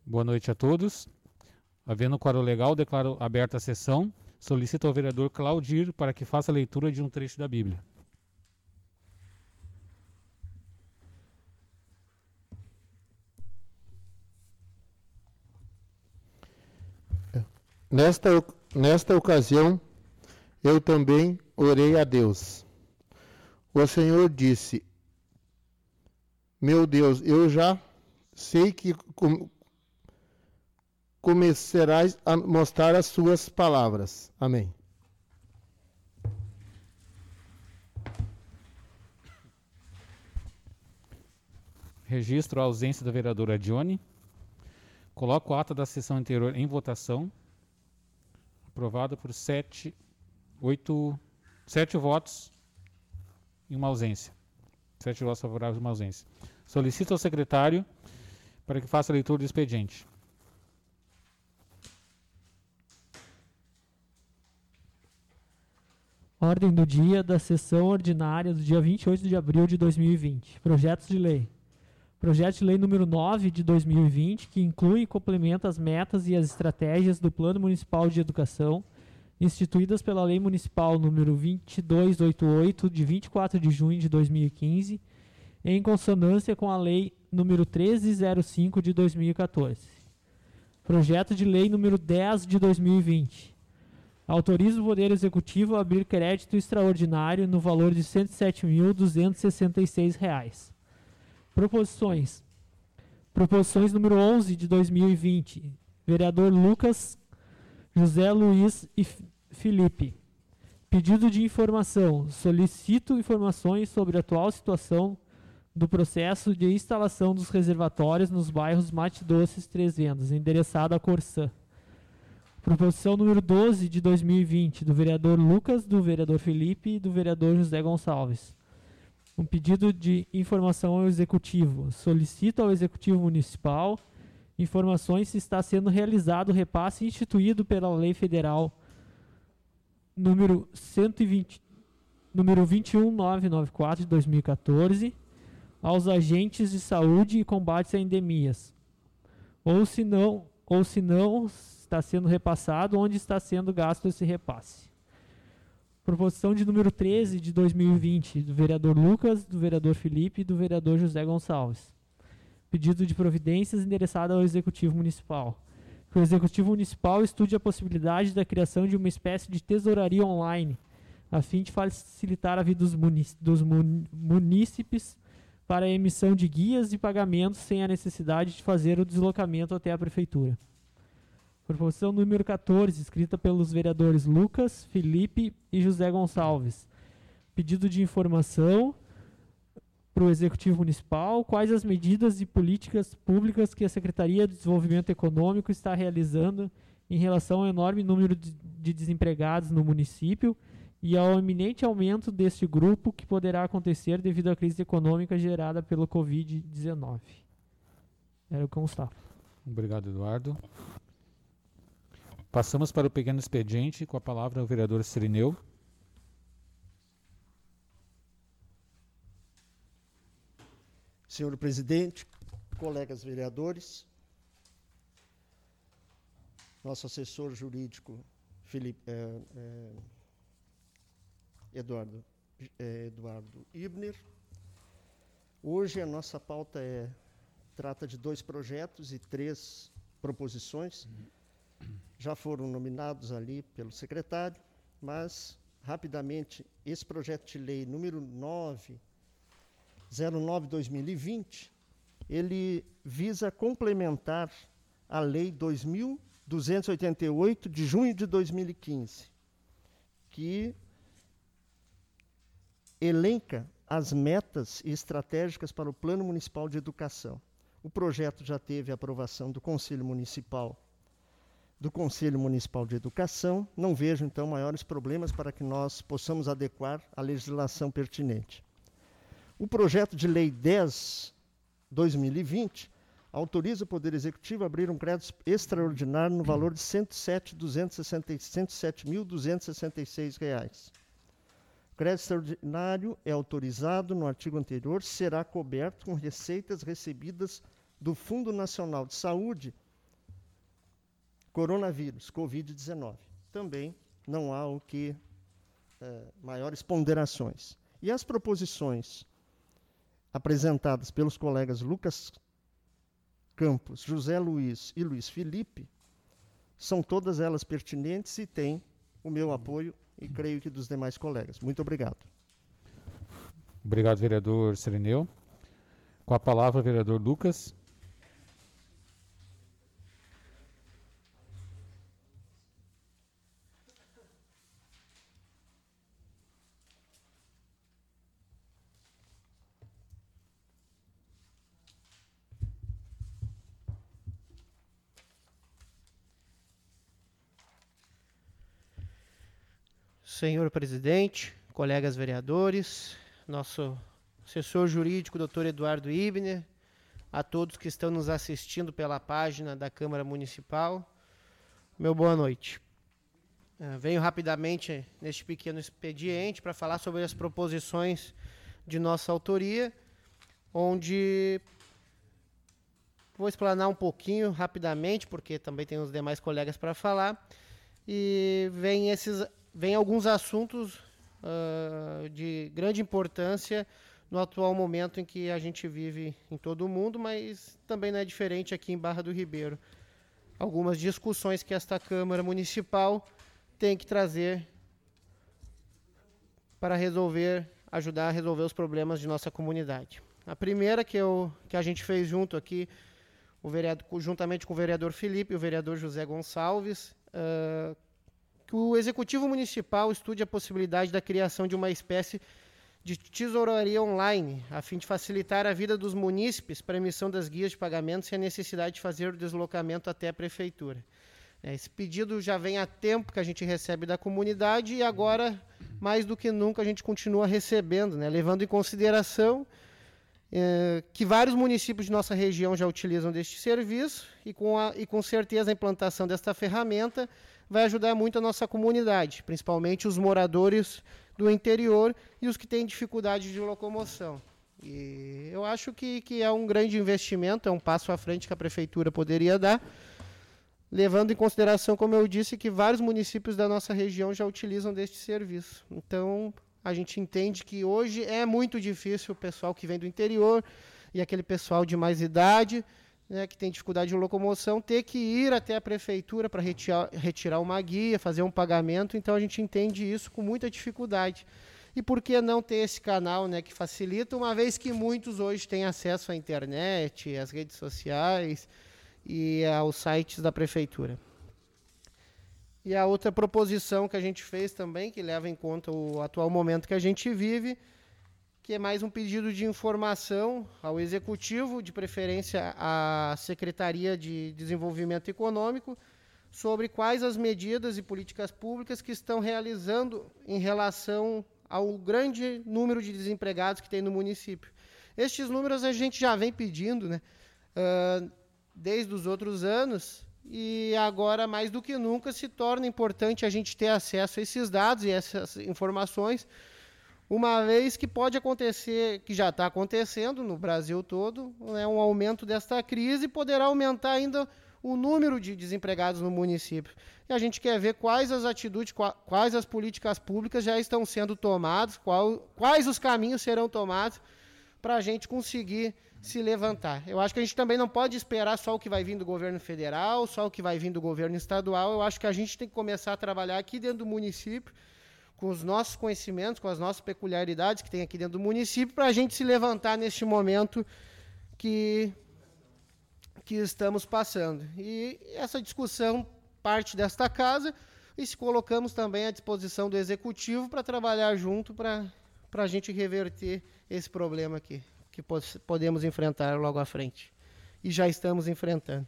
Boa noite a todos. Havendo quórum legal, declaro aberta a sessão. Solicito ao vereador Claudir para que faça a leitura de um trecho da Bíblia. Nesta ocasião, eu também orei a Deus. O Senhor disse: Meu Deus, eu já sei que começarás a mostrar as suas palavras. Amém. Registro a ausência da vereadora Dione. Coloco o ato da sessão anterior em votação. Aprovado por 7 votos e uma ausência. 7 votos favoráveis e uma ausência. Solicito ao secretário para que faça a leitura do expediente. Ordem do dia da sessão ordinária do dia 28 de abril de 2020. Projetos de lei. Projeto de lei número 9 de 2020, que inclui e complementa as metas e as estratégias do Plano Municipal de Educação, instituídas pela Lei Municipal número 2288, de 24 de junho de 2015, em consonância com a Lei número 1305 de 2014. Projeto de lei número 10 de 2020. Autoriza o Poder Executivo a abrir crédito extraordinário no valor de R$ 107.266. Proposições. Proposições número 11 de 2020. Vereador Lucas, José Luiz e Felipe. Pedido de informação. Solicito informações sobre a atual situação do processo de instalação dos reservatórios nos bairros Mate Doces, Três Vendas, endereçado a Corsã. Proposição número 12 de 2020, do vereador Lucas, do vereador Felipe e do vereador José Gonçalves. Um pedido de informação ao Executivo. Solicito ao Executivo Municipal informações se está sendo realizado o repasse instituído pela Lei Federal número 21994 de 2014 aos agentes de saúde e combate a endemias. Ou se não está sendo repassado, onde está sendo gasto esse repasse. Proposição de número 13 de 2020, do vereador Lucas, do vereador Felipe e do vereador José Gonçalves. Pedido de providências endereçado ao Executivo Municipal. Que o Executivo Municipal estude a possibilidade da criação de uma espécie de tesouraria online, a fim de facilitar a vida dos munícipes para a emissão de guias e pagamentos sem a necessidade de fazer o deslocamento até a Prefeitura. Proposição número 14, escrita pelos vereadores Lucas, Felipe e José Gonçalves. Pedido de informação para o Executivo Municipal, quais as medidas e políticas públicas que a Secretaria de Desenvolvimento Econômico está realizando em relação ao enorme número de desempregados no município e ao iminente aumento deste grupo que poderá acontecer devido à crise econômica gerada pelo Covid-19. Era o que constava. Obrigado, Eduardo. Passamos para o pequeno expediente, com a palavra o vereador Cirineu. Senhor presidente, colegas vereadores, nosso assessor jurídico, Eduardo Ibner. Hoje a nossa pauta trata de 2 projetos e 3 proposições. Já foram nominados ali pelo secretário, mas, rapidamente, esse projeto de lei número 09/2020, ele visa complementar a Lei 2.288, de junho de 2015, que elenca as metas estratégicas para o Plano Municipal de Educação. O projeto já teve aprovação do Conselho Municipal de Educação. Não vejo, então, maiores problemas para que nós possamos adequar a legislação pertinente. O projeto de lei 10/2020 autoriza o Poder Executivo a abrir um crédito extraordinário no valor de R$ 107.266. O crédito extraordinário é autorizado no artigo anterior, será coberto com receitas recebidas do Fundo Nacional de Saúde coronavírus, Covid-19. Também não há o que maiores ponderações. E as proposições apresentadas pelos colegas Lucas Campos, José Luiz e Luiz Felipe, são todas elas pertinentes e têm o meu apoio e creio que dos demais colegas. Muito obrigado. Obrigado, vereador Sirineu. Com a palavra, vereador Lucas. Senhor presidente, colegas vereadores, nosso assessor jurídico, doutor Eduardo Ibner, a todos que estão nos assistindo pela página da Câmara Municipal, meu boa noite. Venho rapidamente neste pequeno expediente para falar sobre as proposições de nossa autoria, onde vou explanar um pouquinho rapidamente, porque também tem os demais colegas para falar, e vem alguns assuntos de grande importância no atual momento em que a gente vive em todo o mundo, mas também não é diferente aqui em Barra do Ribeiro. Algumas discussões que esta Câmara Municipal tem que trazer para ajudar a resolver os problemas de nossa comunidade. A primeira que a gente fez junto aqui, juntamente com o vereador Felipe e o vereador José Gonçalves, que o Executivo Municipal estude a possibilidade da criação de uma espécie de tesouraria online, a fim de facilitar a vida dos munícipes para a emissão das guias de pagamento sem a necessidade de fazer o deslocamento até a prefeitura. Esse pedido já vem há tempo que a gente recebe da comunidade e agora, mais do que nunca, a gente continua recebendo, levando em consideração que vários municípios de nossa região já utilizam deste serviço e com certeza a implantação desta ferramenta vai ajudar muito a nossa comunidade, principalmente os moradores do interior e os que têm dificuldade de locomoção. E eu acho que é um grande investimento, é um passo à frente que a prefeitura poderia dar, levando em consideração, como eu disse, que vários municípios da nossa região já utilizam deste serviço. Então, a gente entende que hoje é muito difícil o pessoal que vem do interior e aquele pessoal de mais idade, que tem dificuldade de locomoção, ter que ir até a prefeitura para retirar uma guia, fazer um pagamento. Então, a gente entende isso com muita dificuldade. E por que não ter esse canal que facilita, uma vez que muitos hoje têm acesso à internet, às redes sociais e aos sites da prefeitura. E a outra proposição que a gente fez também, que leva em conta o atual momento que a gente vive, que é mais um pedido de informação ao Executivo, de preferência à Secretaria de Desenvolvimento Econômico, sobre quais as medidas e políticas públicas que estão realizando em relação ao grande número de desempregados que tem no município. Estes números a gente já vem pedindo, desde os outros anos, e agora, mais do que nunca, se torna importante a gente ter acesso a esses dados e essas informações, uma vez que pode acontecer, que já está acontecendo no Brasil todo, um aumento desta crise, poderá aumentar ainda o número de desempregados no município. E a gente quer ver quais as atitudes, quais as políticas públicas já estão sendo tomadas, quais os caminhos serão tomados para a gente conseguir se levantar. Eu acho que a gente também não pode esperar só o que vai vir do governo federal, só o que vai vir do governo estadual. Eu acho que a gente tem que começar a trabalhar aqui dentro do município, com os nossos conhecimentos, com as nossas peculiaridades que tem aqui dentro do município, para a gente se levantar neste momento que estamos passando. E essa discussão parte desta casa e se colocamos também à disposição do Executivo para trabalhar junto para a gente reverter esse problema aqui, que podemos enfrentar logo à frente. E já estamos enfrentando.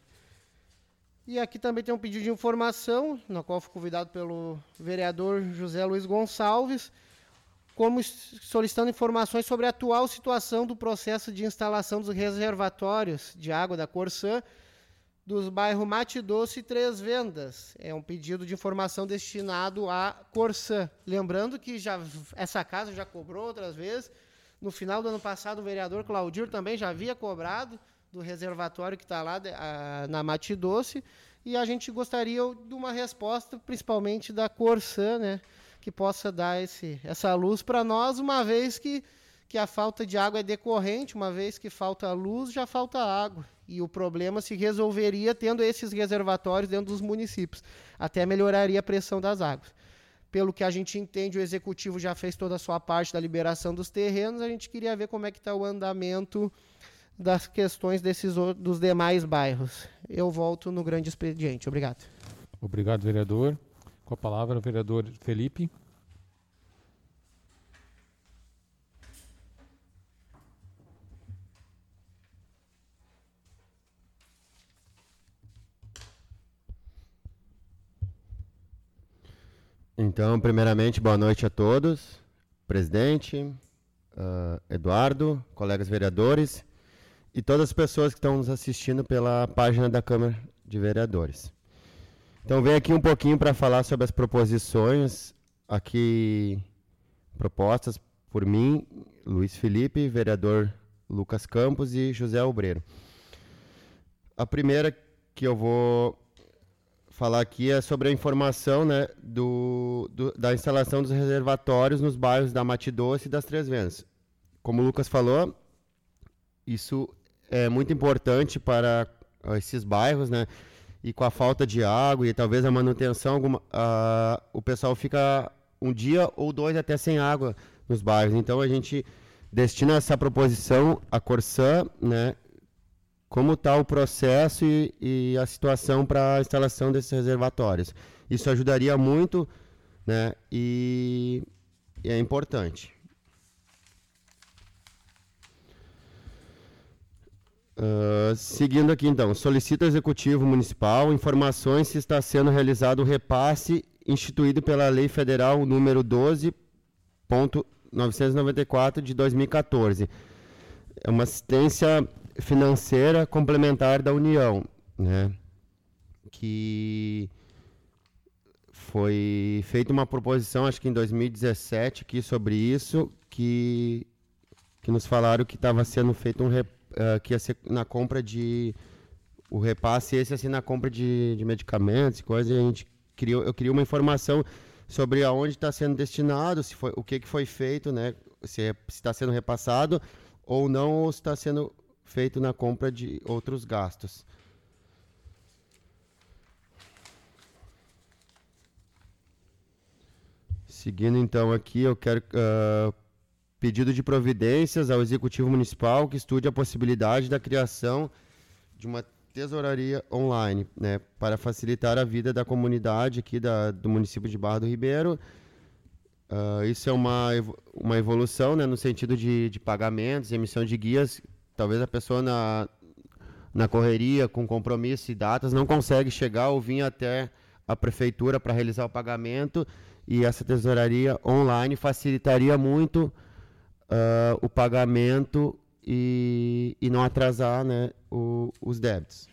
E aqui também tem um pedido de informação, no qual fui convidado pelo vereador José Luiz Gonçalves, como solicitando informações sobre a atual situação do processo de instalação dos reservatórios de água da Corsã, dos bairros Mate Doce e Três Vendas. É um pedido de informação destinado à Corsã. Lembrando que essa casa já cobrou outras vezes. No final do ano passado, o vereador Claudir também já havia cobrado do reservatório que está lá na Mate Doce. e a gente gostaria de uma resposta, principalmente da Corsã, né, que possa dar essa luz para nós, uma vez que a falta de água é decorrente, uma vez que falta luz, já falta água. E o problema se resolveria tendo esses reservatórios dentro dos municípios. Até melhoraria a pressão das águas. Pelo que a gente entende, o Executivo já fez toda a sua parte da liberação dos terrenos, a gente queria ver como é que está o andamento das questões dos demais bairros. Eu volto no grande expediente. Obrigado. Obrigado, vereador. Com a palavra, o vereador Felipe. Então, primeiramente, boa noite a todos. Presidente, Eduardo, colegas vereadores e todas as pessoas que estão nos assistindo pela página da Câmara de Vereadores. Então, venho aqui um pouquinho para falar sobre as proposições aqui propostas por mim, Luiz Felipe, vereador Lucas Campos e José Obreiro. A primeira que eu vou falar aqui é sobre a informação, né, da instalação dos reservatórios nos bairros da Mate Doce e das Três Vendas. Como o Lucas falou, isso é muito importante para esses bairros, né, e com a falta de água e talvez a manutenção, o pessoal fica um dia ou dois até sem água nos bairros. Então a gente destina essa proposição à Corsã, né, como está o processo e a situação para a instalação desses reservatórios. Isso ajudaria muito, né, e é importante. Seguindo aqui, então, solicita ao Executivo Municipal informações se está sendo realizado o repasse instituído pela Lei Federal número 12.994 de 2014. É uma assistência financeira complementar da União, né? Que foi feita uma proposição, acho que em 2017, aqui sobre isso, que nos falaram que estava sendo feito que ia ser na compra de o repasse, esse assim na compra de medicamentos e coisas, e eu queria uma informação sobre aonde está sendo destinado, o que foi feito, né? Se está sendo repassado ou não, ou se está sendo feito na compra de outros gastos. Seguindo então aqui, eu quero pedido de providências ao Executivo Municipal que estude a possibilidade da criação de uma tesouraria online, né, para facilitar a vida da comunidade aqui do município de Barra do Ribeiro. Isso é uma evolução, né, no sentido de pagamentos, emissão de guias. Talvez a pessoa na correria, com compromisso e datas, não consegue chegar ou vir até a prefeitura para realizar o pagamento, e essa tesouraria online facilitaria muito o pagamento e não atrasar, né, os débitos.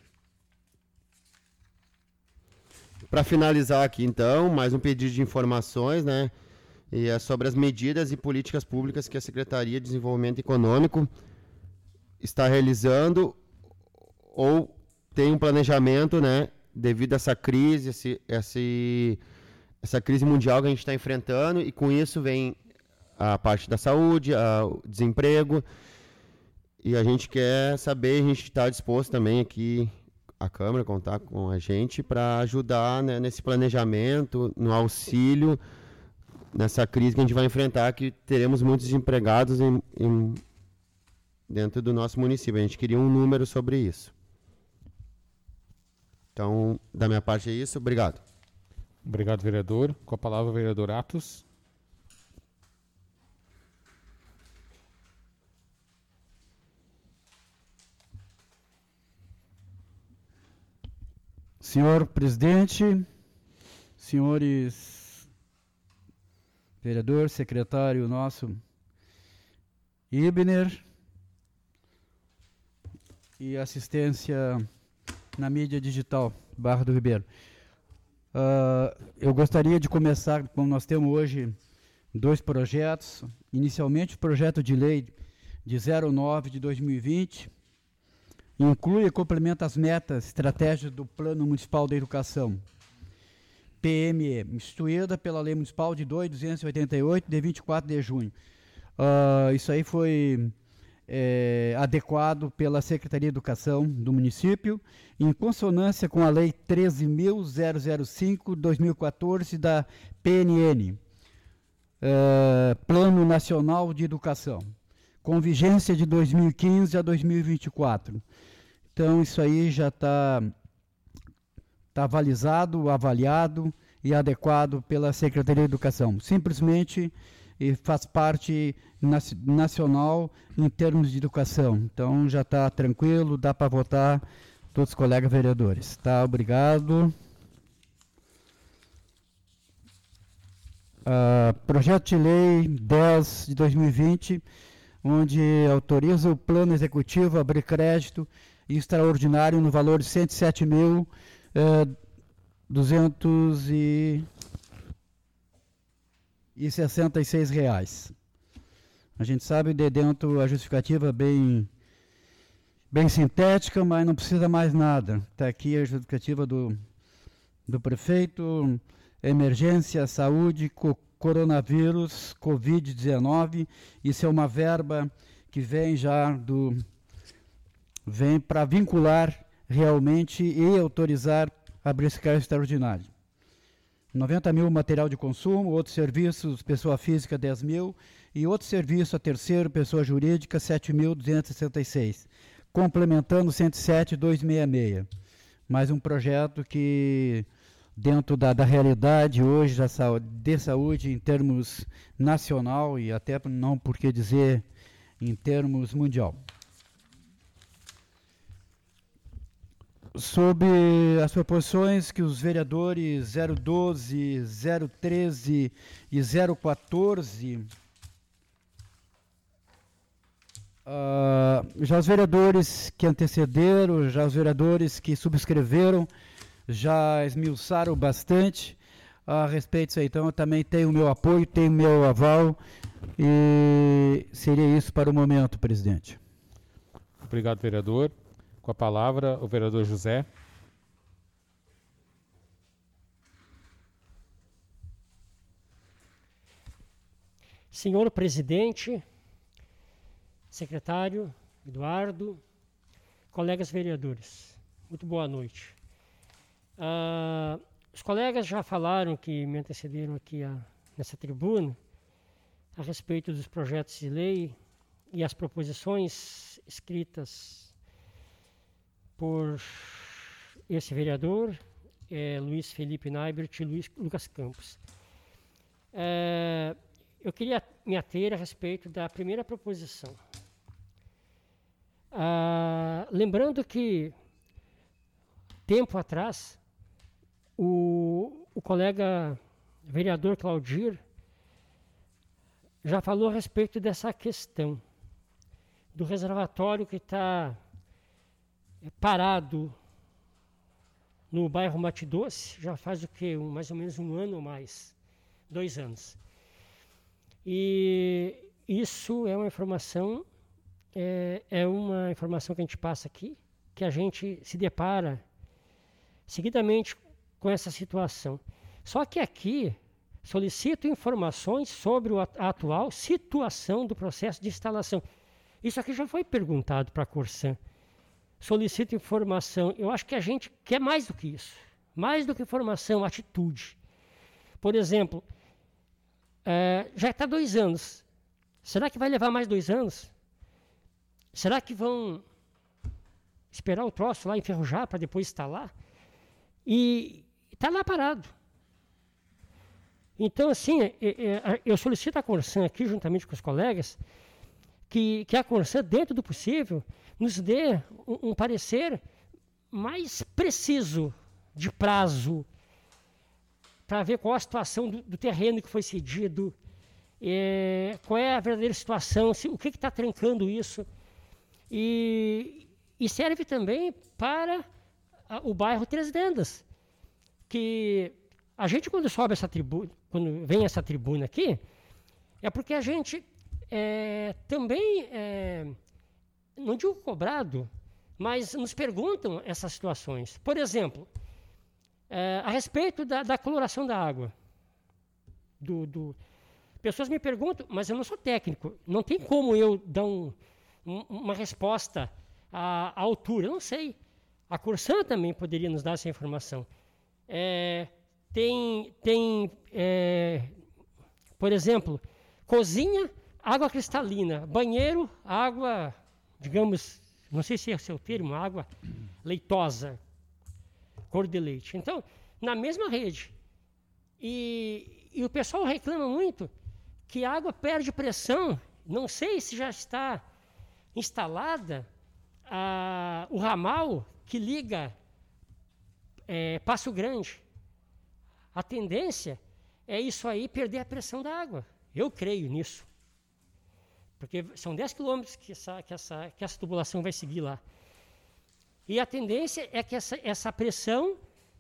Para finalizar aqui, então, mais um pedido de informações, né, e é sobre as medidas e políticas públicas que a Secretaria de Desenvolvimento Econômico está realizando ou tem um planejamento, né, devido a essa crise, essa crise mundial que a gente está enfrentando, e com isso vem a parte da saúde, o desemprego, e a gente quer saber, a gente está disposto também aqui, a Câmara, contar com a gente para ajudar, né, nesse planejamento, no auxílio, nessa crise que a gente vai enfrentar, que teremos muitos desempregados dentro do nosso município. A gente queria um número sobre isso. Então, da minha parte é isso. Obrigado. Obrigado, vereador. Com a palavra, o vereador Atos. Senhor presidente, senhores vereador, secretário nosso Ibner e assistência na mídia digital Barra do Ribeiro. Eu gostaria de começar, como nós temos hoje dois projetos. Inicialmente o projeto de lei de 09 de 2020, inclui e complementa as metas, estratégias do Plano Municipal da Educação, PME, instituída pela Lei Municipal de 2.288, de 24 de junho. Isso aí foi adequado pela Secretaria de Educação do município, em consonância com a Lei 13.005/2014 da PNN, Plano Nacional de Educação, com vigência de 2015 a 2024. Então, isso aí já está avalizado, avaliado e adequado pela Secretaria de Educação. Simplesmente faz parte nacional em termos de educação. Então, já está tranquilo, dá para votar todos os colegas vereadores. Tá, obrigado. Projeto de Lei 10 de 2020, onde autoriza o Plano Executivo a abrir crédito extraordinário no valor de R$ 107.266 reais. A gente sabe de dentro a justificativa bem sintética, mas não precisa mais nada. Está aqui a justificativa do prefeito: emergência, saúde, coronavírus, Covid-19. Isso é uma verba que vem para vincular realmente e autorizar abrir esse crédito extraordinário. 90 mil material de consumo, outros serviços, pessoa física 10 mil e outro serviço a terceiro, pessoa jurídica 7.266, complementando 107.266. Mais um projeto que, dentro da realidade hoje de saúde em termos nacional e até não por que dizer em termos mundial. Sobre as proposições que os vereadores 012, 013 e 014, já os vereadores que antecederam, já os vereadores que subscreveram, já esmiuçaram bastante a respeito disso aí. Então, eu também tenho o meu apoio, tenho o meu aval, e seria isso para o momento, presidente. Obrigado, vereador. Com a palavra, o vereador José. Senhor presidente, secretário Eduardo, colegas vereadores, muito boa noite. Os colegas já falaram, que me antecederam aqui nessa tribuna, a respeito dos projetos de lei e as proposições escritas por esse vereador, Luiz Felipe Naibert e Lucas Campos. Eu queria me ater a respeito da primeira proposição. Lembrando que, tempo atrás, o colega vereador Claudir já falou a respeito dessa questão do reservatório que está parado no bairro Mato Doce, já faz o quê? Mais ou menos um ano ou mais, 2 anos. E isso é uma informação, uma informação que a gente passa aqui, que a gente se depara seguidamente com essa situação. Só que aqui solicito informações sobre a atual situação do processo de instalação. Isso aqui já foi perguntado para a Corsan. Solicito informação. Eu acho que a gente quer mais do que isso. Mais do que informação, atitude. Por exemplo, já está 2 anos. Será que vai levar mais 2 anos? Será que vão esperar o troço lá enferrujar para depois instalar? E está lá parado. Então, assim, eu solicito à Corsan aqui, juntamente com os colegas, que a Corsan, dentro do possível, nos dê um parecer mais preciso de prazo, para ver qual a situação do terreno que foi cedido, qual é a verdadeira situação, o que está trancando isso. E serve também para o bairro Três Vendas, que a gente, quando sobe essa tribuna, quando vem essa tribuna aqui, é porque a gente também, não digo cobrado, mas nos perguntam essas situações. Por exemplo, a respeito da coloração da água. Pessoas me perguntam, mas eu não sou técnico, não tem como eu dar uma resposta à altura, eu não sei. A Corsan também poderia nos dar essa informação. Por exemplo, cozinha, água cristalina, banheiro, água, digamos, não sei se é o seu termo, água leitosa, cor de leite. Então, na mesma rede. E o pessoal reclama muito que a água perde pressão. Não sei se já está instalada o ramal que liga Passo Grande. A tendência é isso aí perder a pressão da água. Eu creio nisso. Porque são 10 quilômetros que essa tubulação vai seguir lá. E a tendência é que essa pressão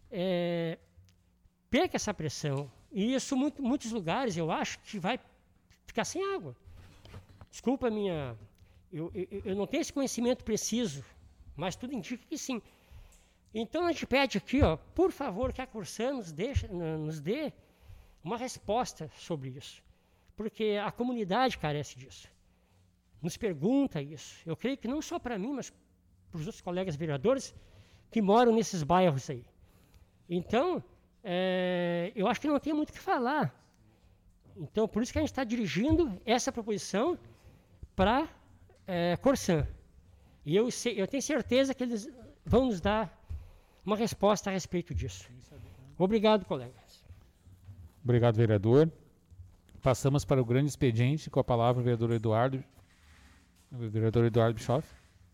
perca essa pressão. E isso, muitos lugares, eu acho que vai ficar sem água. Desculpa a minha... Eu não tenho esse conhecimento preciso, mas tudo indica que sim. Então a gente pede aqui, por favor, que a Corsan nos dê uma resposta sobre isso. Porque a comunidade carece disso. Nos pergunta isso. Eu creio que não só para mim, mas para os outros colegas vereadores que moram nesses bairros aí. Então, eu acho que não tem muito o que falar. Então, por isso que a gente está dirigindo essa proposição para Corsan. E eu tenho certeza que eles vão nos dar uma resposta a respeito disso. Obrigado, colegas. Obrigado, vereador. Passamos para o grande expediente, com a palavra o vereador Eduardo Bischoff.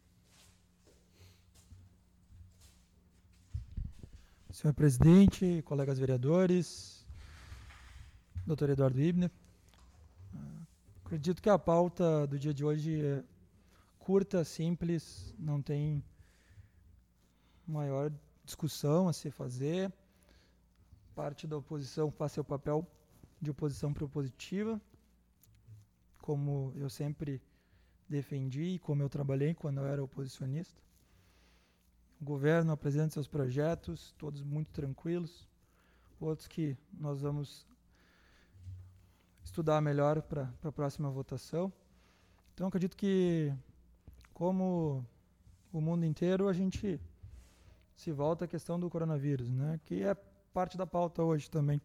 Senhor presidente, colegas vereadores, doutor Eduardo Ibner, acredito que a pauta do dia de hoje é curta, simples, não tem maior discussão a se fazer. Parte da oposição faz seu papel de oposição propositiva, como eu sempre defendi e como eu trabalhei quando eu era oposicionista. O governo apresenta seus projetos, todos muito tranquilos, outros que nós vamos estudar melhor para a próxima votação. Então, acredito que, como o mundo inteiro, a gente se volta à questão do coronavírus, né, que é parte da pauta hoje também.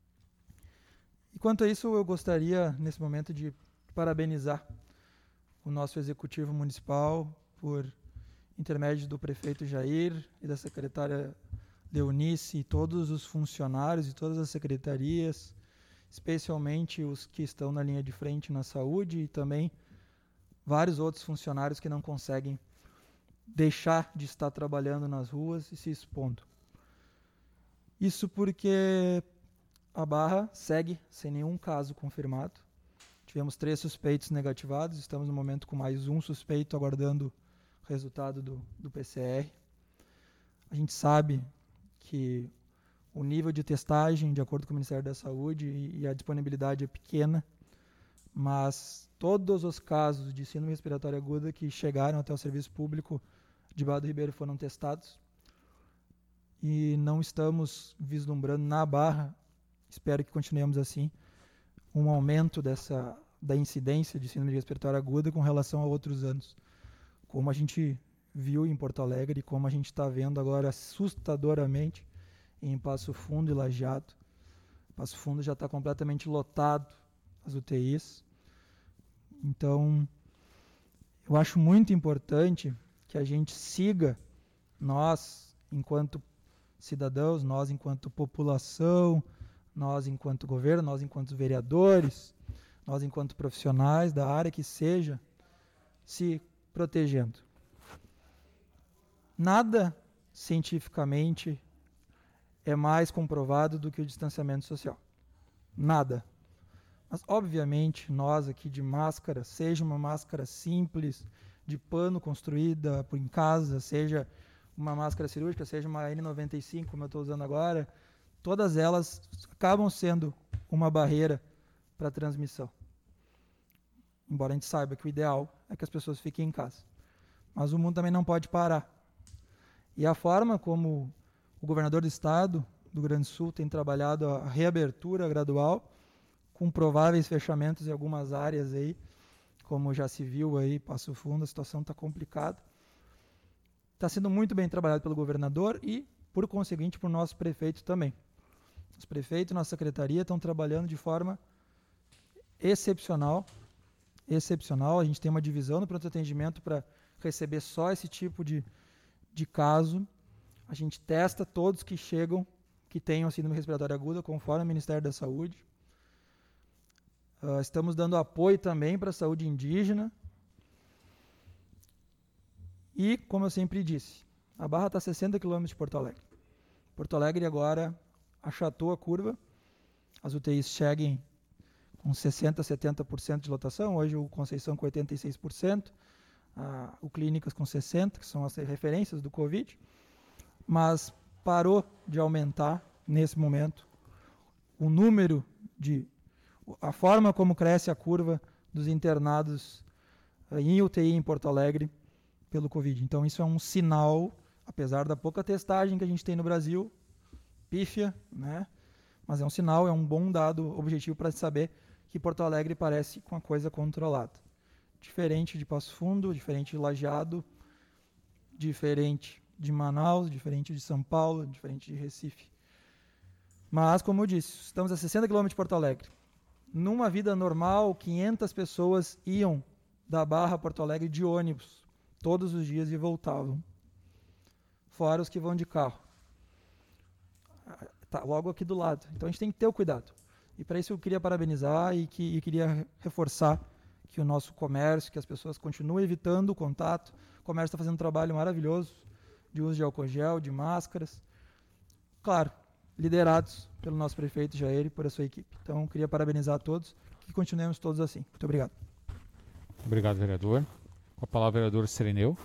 E quanto a isso, eu gostaria, nesse momento, de parabenizar o nosso Executivo Municipal por intermédio do prefeito Jair e da secretária Leonice e todos os funcionários e todas as secretarias, especialmente os que estão na linha de frente na saúde e também vários outros funcionários que não conseguem deixar de estar trabalhando nas ruas e se expondo. Isso porque a Barra segue sem nenhum caso confirmado. Tivemos 3 suspeitos negativados, estamos no momento com mais um suspeito aguardando o resultado do PCR. A gente sabe que o nível de testagem, de acordo com o Ministério da Saúde, e a disponibilidade é pequena, mas todos os casos de síndrome respiratória aguda que chegaram até o serviço público de Barra do Ribeiro foram testados e não estamos vislumbrando na Barra, espero que continuemos assim, um aumento da incidência de síndrome respiratória aguda com relação a outros anos. Como a gente viu em Porto Alegre e como a gente está vendo agora assustadoramente em Passo Fundo e Lajeado. Passo Fundo já está completamente lotado, as UTIs. Então, eu acho muito importante que a gente siga, nós, enquanto cidadãos, nós, enquanto população, nós, enquanto governo, nós, enquanto vereadores, nós, enquanto profissionais da área que seja, se protegendo. Nada cientificamente é mais comprovado do que o distanciamento social. Nada. Mas, obviamente, nós aqui de máscara, seja uma máscara simples, de pano construída em casa, seja uma máscara cirúrgica, seja uma N95, como eu estou usando agora, todas elas acabam sendo uma barreira para a transmissão. Embora a gente saiba que o ideal é que as pessoas fiquem em casa. mas o mundo também não pode parar. E a forma como o governador do estado do Rio Grande do Sul tem trabalhado a reabertura gradual, com prováveis fechamentos em algumas áreas aí, como já se viu aí, Passo Fundo, a situação está complicada. Está sendo muito bem trabalhado pelo governador e, por conseguinte, por nosso prefeito também. Os prefeitos e nossa secretaria estão trabalhando de forma excepcional. A gente tem uma divisão no pronto atendimento para receber só esse tipo de caso. A gente testa todos que chegam, que tenham síndrome respiratória aguda, conforme o Ministério da Saúde. Estamos dando apoio também para a saúde indígena. E, como eu sempre disse, a Barra está a 60 km de Porto Alegre. Porto Alegre agora achatou a curva. As UTIs cheguem com 60%, 70% de lotação. Hoje o Conceição com 86%. O Clínicas com 60%, que são as referências do Covid. Mas parou de aumentar, nesse momento, o número a forma como cresce a curva dos internados em UTI em Porto Alegre pelo Covid. Então isso é um sinal, apesar da pouca testagem que a gente tem no Brasil, pífia, né? Mas é um sinal, é um bom dado objetivo para saber que Porto Alegre parece com a coisa controlada. Diferente de Passo Fundo, diferente de Lajeado, diferente de Manaus, diferente de São Paulo, diferente de Recife. Mas, como eu disse, estamos a 60 km de Porto Alegre. Numa vida normal, 500 pessoas iam da Barra a Porto Alegre de ônibus todos os dias e voltavam. Fora os que vão de carro. Está logo aqui do lado. Então a gente tem que ter o cuidado. E para isso eu queria parabenizar e queria reforçar que o nosso comércio, que as pessoas continuem evitando o contato. O comércio está fazendo um trabalho maravilhoso de uso de álcool gel, de máscaras. Claro, liderados pelo nosso prefeito Jair e por a sua equipe. Então, queria parabenizar a todos, que continuemos todos assim. Muito obrigado. Obrigado, vereador. Com a palavra, vereador Sereneu.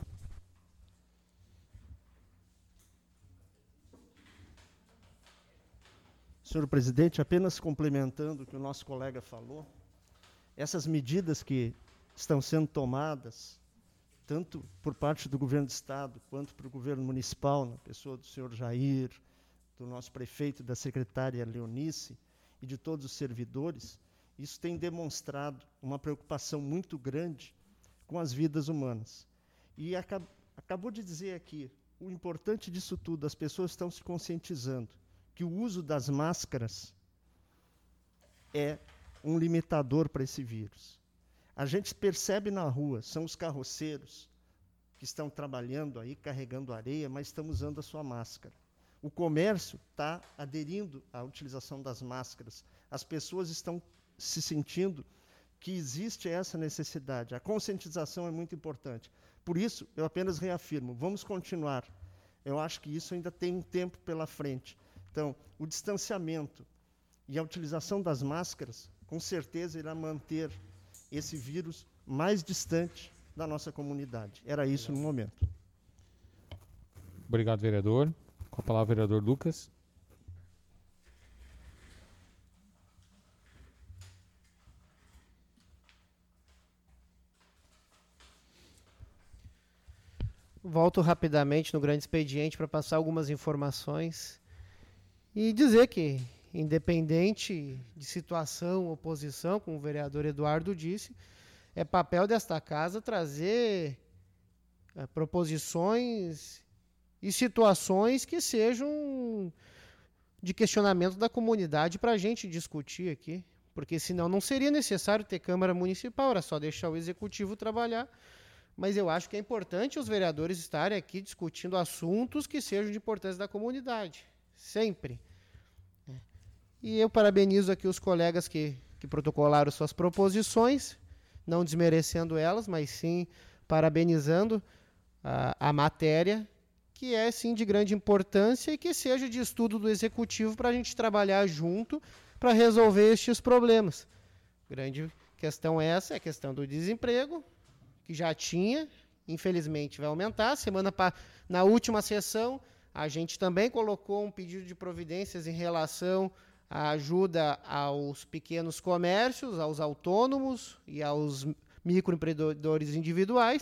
Senhor presidente, apenas complementando o que o nosso colega falou, essas medidas que estão sendo tomadas, tanto por parte do governo do estado, quanto para o governo municipal, na pessoa do senhor Jair, do nosso prefeito, da secretária Leonice e de todos os servidores, isso tem demonstrado uma preocupação muito grande com as vidas humanas. E acabou de dizer aqui, o importante disso tudo, as pessoas estão se conscientizando que o uso das máscaras é um limitador para esse vírus. A gente percebe na rua, são os carroceiros que estão trabalhando aí, carregando areia, mas estão usando a sua máscara. O comércio está aderindo à utilização das máscaras. As pessoas estão se sentindo que existe essa necessidade. A conscientização é muito importante. Por isso, eu apenas reafirmo, vamos continuar. Eu acho que isso ainda tem um tempo pela frente. Então, o distanciamento e a utilização das máscaras, com certeza, irá manter esse vírus mais distante da nossa comunidade. Era isso no momento. Obrigado, vereador. Com a palavra, vereador Lucas. Volto rapidamente no grande expediente para passar algumas informações e dizer que, independente de situação, oposição, como o vereador Eduardo disse, é papel desta casa trazer proposições e situações que sejam de questionamento da comunidade para a gente discutir aqui, porque senão não seria necessário ter Câmara Municipal, era só deixar o Executivo trabalhar. Mas eu acho que é importante os vereadores estarem aqui discutindo assuntos que sejam de importância da comunidade, sempre. E eu parabenizo aqui os colegas que protocolaram suas proposições, não desmerecendo elas, mas sim parabenizando a matéria, que é sim de grande importância e que seja de estudo do Executivo para a gente trabalhar junto para resolver estes problemas. Grande questão essa é a questão do desemprego, que já tinha, infelizmente vai aumentar. Na última sessão, a gente também colocou um pedido de providências em relação à ajuda aos pequenos comércios, aos autônomos e aos microempreendedores individuais.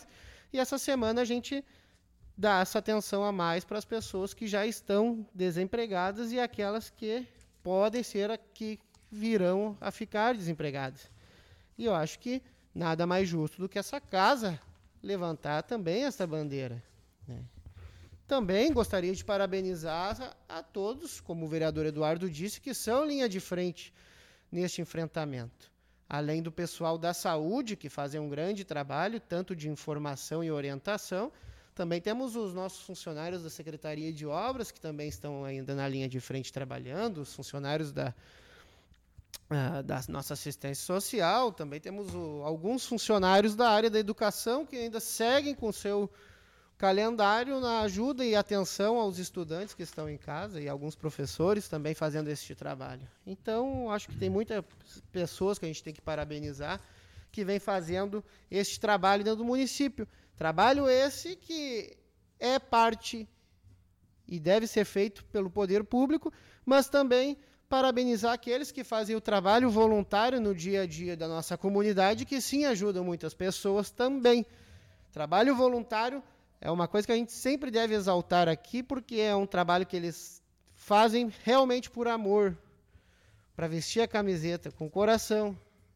E essa semana a gente dá essa atenção a mais para as pessoas que já estão desempregadas e aquelas que podem ser que virão a ficar desempregadas. E eu acho que nada mais justo do que essa casa levantar também essa bandeira, né? Também gostaria de parabenizar a todos, como o vereador Eduardo disse, que são linha de frente neste enfrentamento. Além do pessoal da saúde, que fazem um grande trabalho, tanto de informação e orientação, também temos os nossos funcionários da Secretaria de Obras, que também estão ainda na linha de frente trabalhando, os funcionários da nossa assistência social, também temos alguns funcionários da área da educação que ainda seguem com o seu calendário na ajuda e atenção aos estudantes que estão em casa e alguns professores também fazendo este trabalho. Então, acho que tem muitas pessoas que a gente tem que parabenizar que vem fazendo este trabalho dentro do município. Trabalho esse que é parte e deve ser feito pelo poder público, mas também parabenizar aqueles que fazem o trabalho voluntário no dia a dia da nossa comunidade, que sim ajudam muitas pessoas também. Trabalho voluntário é uma coisa que a gente sempre deve exaltar aqui, porque é um trabalho que eles fazem realmente por amor, para vestir a camiseta com coração.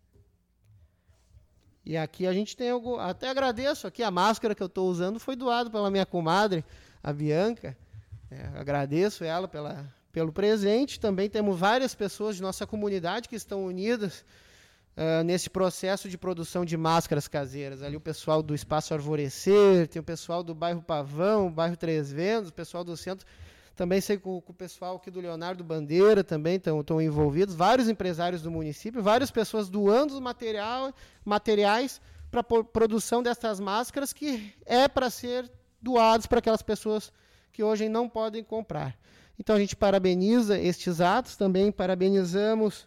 E aqui a gente tem algo, até agradeço aqui, a máscara que eu estou usando foi doada pela minha comadre, a Bianca. Agradeço ela pelo presente. Também temos várias pessoas de nossa comunidade que estão unidas nesse processo de produção de máscaras caseiras. Ali o pessoal do Espaço Arvorecer, tem o pessoal do bairro Pavão, bairro Três Ventos, o pessoal do centro. Também sei que o pessoal aqui do Leonardo Bandeira também estão envolvidos, vários empresários do município, várias pessoas doando materiais para a produção dessas máscaras que é para ser doados para aquelas pessoas que hoje não podem comprar. Então a gente parabeniza estes atos, também parabenizamos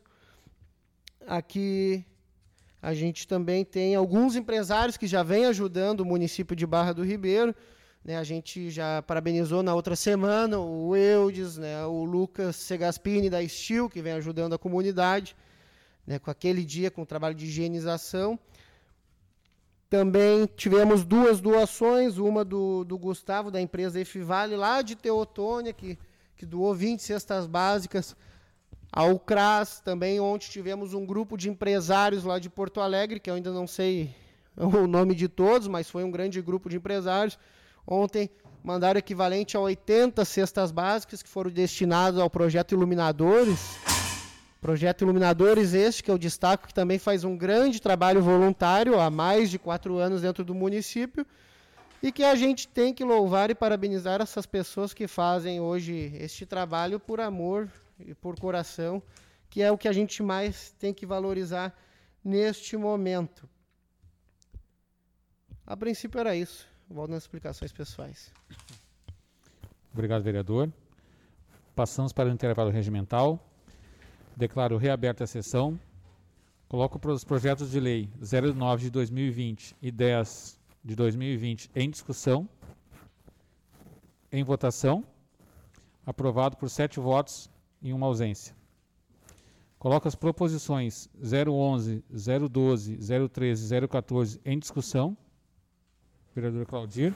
aqui, a gente também tem alguns empresários que já vêm ajudando o município de Barra do Ribeiro, né? A gente já parabenizou na outra semana o Eudes, né? O Lucas Segaspini da Estil, que vem ajudando a comunidade, né? Com aquele dia, com o trabalho de higienização. Também tivemos duas doações, uma do Gustavo, da empresa Efivale, lá de Teotônia, que doou 20 cestas básicas ao CRAS. Também ontem tivemos um grupo de empresários lá de Porto Alegre, que eu ainda não sei o nome de todos, mas foi um grande grupo de empresários. Ontem mandaram equivalente a 80 cestas básicas que foram destinadas ao Projeto Iluminadores. Projeto Iluminadores este, que eu destaco, que também faz um grande trabalho voluntário há mais de 4 anos dentro do município, e que a gente tem que louvar e parabenizar essas pessoas que fazem hoje este trabalho por amor e por coração, que é o que a gente mais tem que valorizar neste momento. A princípio era isso. Volto nas explicações pessoais. Obrigado, vereador. Passamos para o intervalo regimental. Declaro reaberta a sessão. Coloco os projetos de lei 09 de 2020 e 10 de 2020 em discussão. Em votação. Aprovado por 7 votos e 1 ausência. Coloco as proposições 011, 012, 013 e 014 em discussão. Vereador Claudir.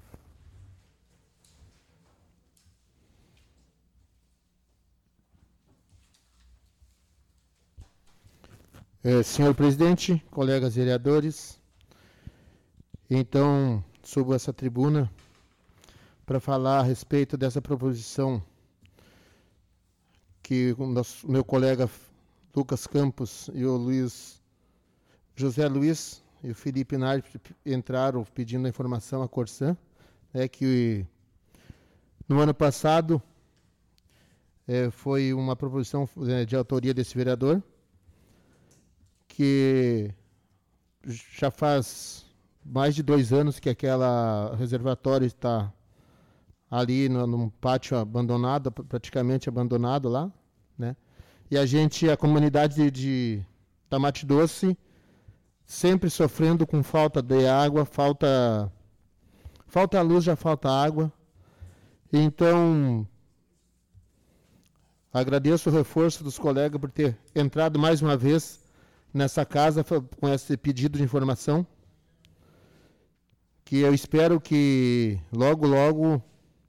Senhor presidente, colegas vereadores, então subo essa tribuna para falar a respeito dessa proposição que o meu colega Lucas Campos e o José Luiz e o Felipe Nari entraram pedindo a informação à Corsan, que no ano passado foi uma proposição de autoria desse vereador, que já faz mais de 2 anos que aquela reservatório está ali num pátio abandonado, praticamente abandonado lá, né? E a comunidade da Mato Doce, sempre sofrendo com falta de água, falta luz, já falta água. Então, agradeço o reforço dos colegas por ter entrado mais uma vez nessa casa com esse pedido de informação. que eu espero que logo, logo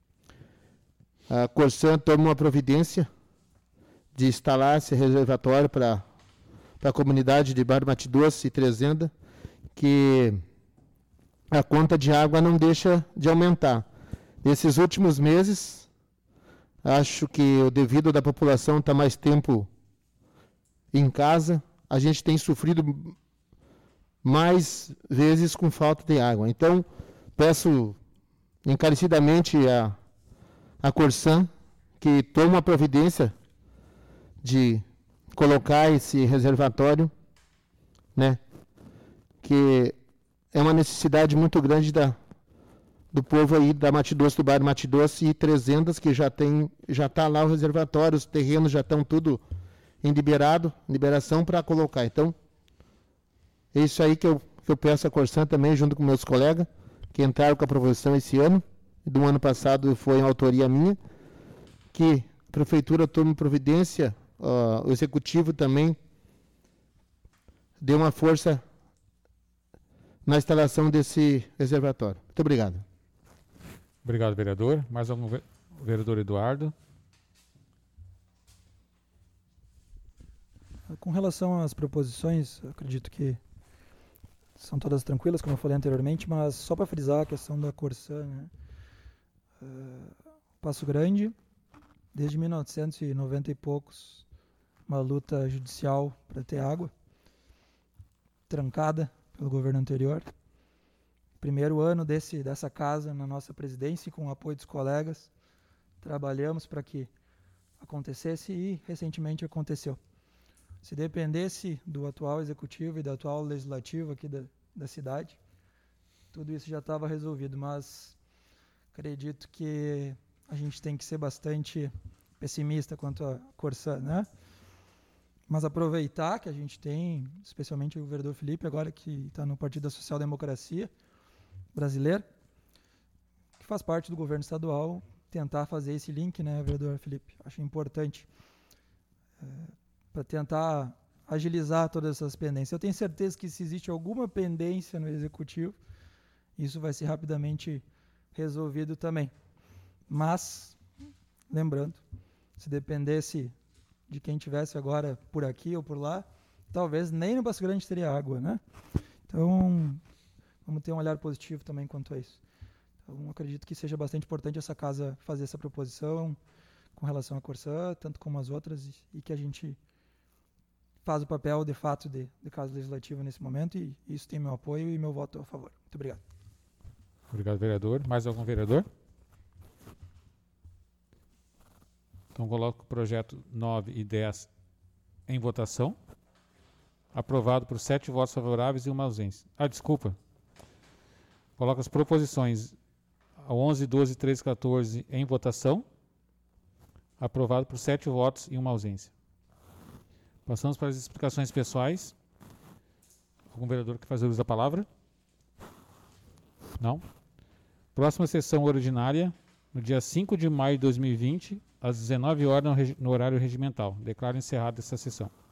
a Corsã tome uma providência de instalar esse reservatório para a comunidade de Bar Mato Doce e Trezenda, que a conta de água não deixa de aumentar. Nesses últimos meses, acho que o devido da população estar mais tempo em casa, a gente tem sofrido mais vezes com falta de água. Então, peço encarecidamente a Corsã que tome uma providência de colocar esse reservatório, né? Que é uma necessidade muito grande do povo aí da Mato Doce, do bairro Mato Doce e Trezendas, que já está lá o reservatório, os terrenos já estão tudo em liberação para colocar. Então, é isso aí que eu peço a Corsã também, junto com meus colegas, que entraram com a proposição esse ano, e do ano passado foi em autoria minha, que a Prefeitura tome providência, o Executivo também dê uma força na instalação desse reservatório. Muito obrigado. Obrigado, vereador. Mais algum vereador Eduardo? Com relação às proposições, eu acredito que são todas tranquilas, como eu falei anteriormente, mas só para frisar a questão da Corsã, né? Passo Grande, desde 1990 e poucos, uma luta judicial para ter água, trancada pelo governo anterior. Primeiro ano dessa casa na nossa presidência, com o apoio dos colegas, trabalhamos para que acontecesse e recentemente aconteceu. Se dependesse do atual executivo e do atual legislativo aqui da cidade, tudo isso já estava resolvido, mas acredito que a gente tem que ser bastante pessimista quanto a Corsã, né? Mas aproveitar que a gente tem, especialmente o vereador Felipe, agora que está no Partido da Social Democracia Brasileira, que faz parte do governo estadual, tentar fazer esse link, né, vereador Felipe? Acho importante para tentar agilizar todas essas pendências. Eu tenho certeza que se existe alguma pendência no Executivo, isso vai ser rapidamente resolvido também. Mas, lembrando, se dependesse de quem tivesse agora por aqui ou por lá, talvez nem no Passo Grande teria água, né? Então, vamos ter um olhar positivo também quanto a isso. Então, acredito que seja bastante importante essa casa fazer essa proposição com relação à Corsã, tanto como as outras, e que a gente faz o papel, de fato, de casa legislativa nesse momento, e isso tem meu apoio e meu voto a favor. Muito obrigado. Obrigado, vereador. Mais algum vereador? Então, coloco o projeto 9 e 10 em votação. Aprovado por 7 votos favoráveis e uma ausência. Desculpa. Coloco as proposições 11, 12, 13, 14 em votação. Aprovado por 7 votos e uma ausência. Passamos para as explicações pessoais. Algum vereador que faz uso da palavra? Não? Próxima sessão ordinária, no dia 5 de maio de 2020, às 19 horas, no horário regimental. Declaro encerrada essa sessão.